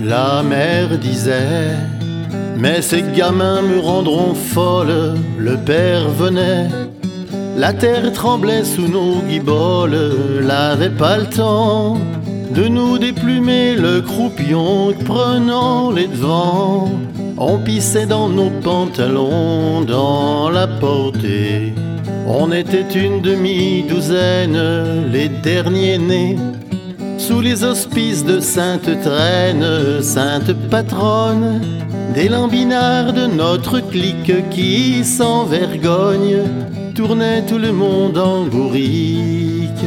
La mère disait: mais ces gamins me rendront folle. Le père venait, la terre tremblait sous nos guiboles. N'avait pas le temps de nous déplumer le croupion. Prenant les devants, on pissait dans nos pantalons. Dans la portée, on était une demi-douzaine, les derniers nés sous les auspices de Sainte Traîne. Sainte patronne des lambinards de notre clique qui, sans vergogne, tournait tout le monde en bourrique.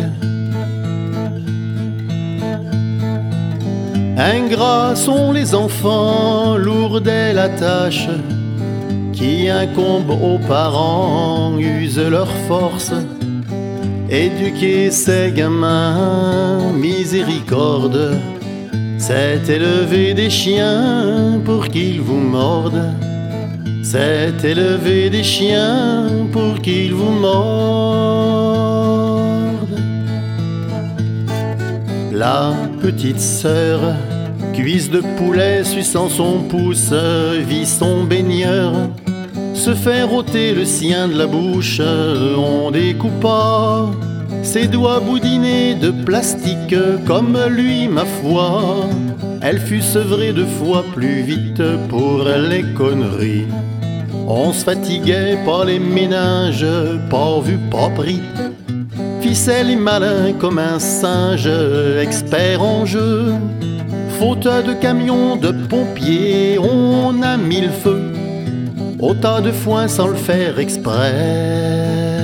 Ingrats sont les enfants, lourde est la tâche qui incombe aux parents, usent leur force. Éduquer ces gamins, miséricorde, c'est élever des chiens pour qu'ils vous mordent. C'est élever des chiens pour qu'ils vous mordent. La petite sœur, cuisse de poulet suçant son pouce, vit son baigneur se faire ôter le sien de la bouche. On découpa ses doigts boudinés de plastique, comme lui, ma foi, elle fut sevrée 2 fois plus vite pour les conneries. On se fatiguait par les ménages, pas vu, pas pris. Ficelle et malin comme un singe, expert en jeu. Faute de camions, de pompiers, on a mis le feu au tas de foin sans le faire exprès.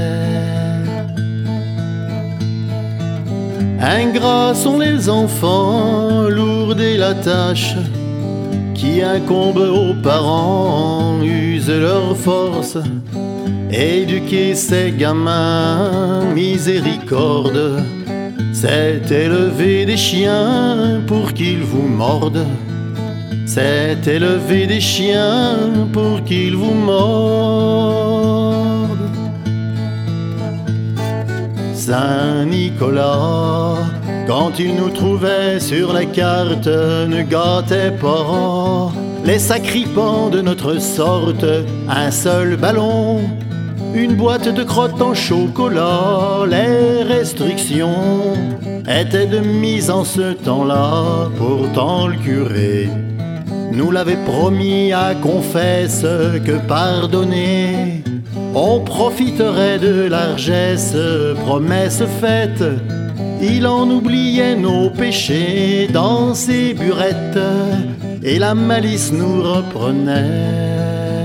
Ingrats sont les enfants, lourde est la tâche qui incombe aux parents, usent leur force. Éduquer ces gamins, miséricorde, c'est élever des chiens pour qu'ils vous mordent. C'est élever des chiens pour qu'ils vous mordent. Saint-Nicolas, quand il nous trouvait sur la carte, ne gâtait pas les sacripants de notre sorte. Un seul ballon, une boîte de crottes en chocolat. Les restrictions étaient de mise en ce temps-là. Pourtant le curé nous l'avait promis à confesse que pardonner, on profiterait de largesse. Promesse faite, il en oubliait nos péchés dans ses burettes, et la malice nous reprenait.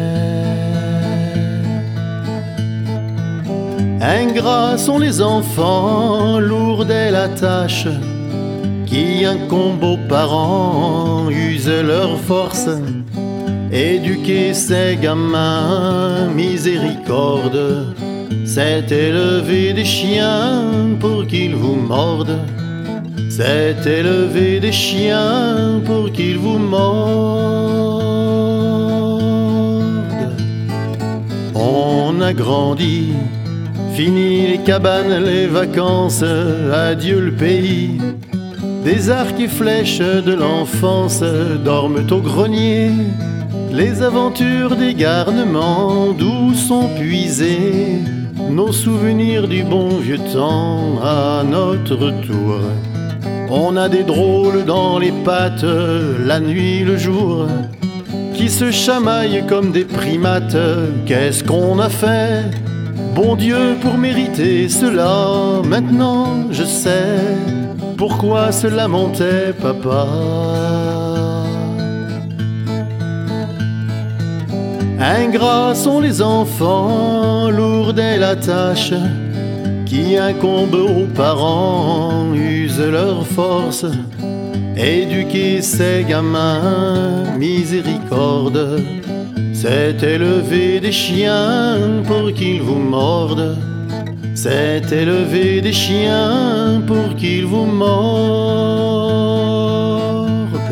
Ingrats sont les enfants, lourde est la tâche qui incombe aux parents, usent leur force. Éduquer ces gamins, miséricorde, c'est élever des chiens pour qu'ils vous mordent. C'est élever des chiens pour qu'ils vous mordent. On a grandi, fini les cabanes, les vacances, adieu le pays. Des arcs et flèches de l'enfance dorment au grenier. Les aventures des garnements d'où sont puisés nos souvenirs du bon vieux temps à notre retour. On a des drôles dans les pattes, la nuit, le jour, qui se chamaillent comme des primates. Qu'est-ce qu'on a fait, bon Dieu, pour mériter cela? Maintenant je sais pourquoi se lamentait papa. Ingrats sont les enfants, lourde est la tâche qui incombe aux parents, usent leur force. Éduquer ces gamins, miséricorde, c'est élever des chiens pour qu'ils vous mordent. C'est élever des chiens pour qu'ils vous mordent.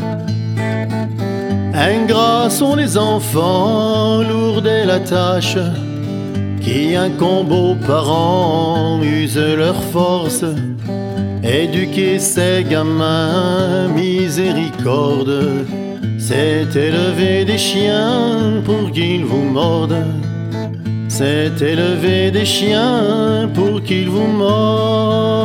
Ingrats sont les enfants, lourde est la tâche qui incombe aux parents, usent leur force. éduquer ces gamins, miséricorde, c'est élever des chiens pour qu'ils vous mordent. C'est élever des chiens pour qu'ils vous mordent.